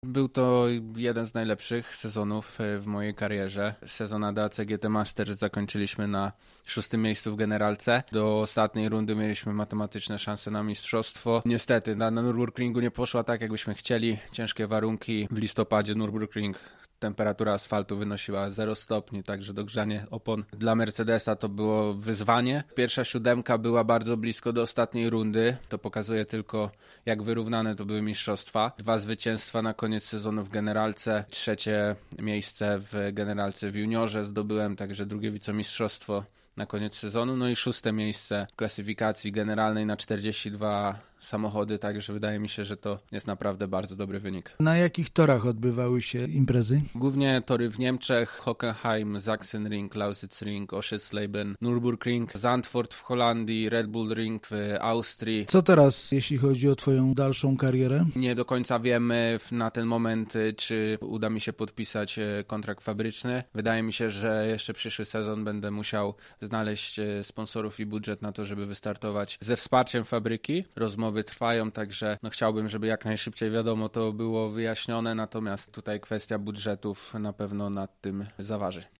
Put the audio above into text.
Był to jeden z najlepszych sezonów w mojej karierze. Sezon ADAC GT Masters zakończyliśmy na 6. miejscu w generalce. Do ostatniej rundy mieliśmy matematyczne szanse na mistrzostwo. Niestety na Nürburgringu nie poszła tak, jakbyśmy chcieli. Ciężkie warunki. W listopadzie Nürburgring temperatura asfaltu wynosiła 0 stopni, także dogrzanie opon dla Mercedesa to było wyzwanie. Pierwsza 7 była bardzo blisko do ostatniej rundy. To pokazuje tylko, jak wyrównane to były mistrzostwa. 2 zwycięstwa na koniec sezonu w generalce. 3. miejsce w generalce w juniorze zdobyłem, także drugie wicemistrzostwo na koniec sezonu. No i 6. miejsce w klasyfikacji generalnej na 42 samochody, także wydaje mi się, że to jest naprawdę bardzo dobry wynik. Na jakich torach odbywały się imprezy? Głównie tory w Niemczech, Hockenheim, Sachsenring, Lausitzring, Oschersleben, Nürburgring, Zandvoort w Holandii, Red Bull Ring w Austrii. Co teraz, jeśli chodzi o twoją dalszą karierę? Nie do końca wiemy na ten moment, czy uda mi się podpisać kontrakt fabryczny. Wydaje mi się, że jeszcze przyszły sezon będę musiał znaleźć sponsorów i budżet na to, żeby wystartować ze wsparciem fabryki. Rozmowy trwają, także chciałbym, żeby jak najszybciej to było wyjaśnione, natomiast tutaj kwestia budżetów na pewno nad tym zaważy.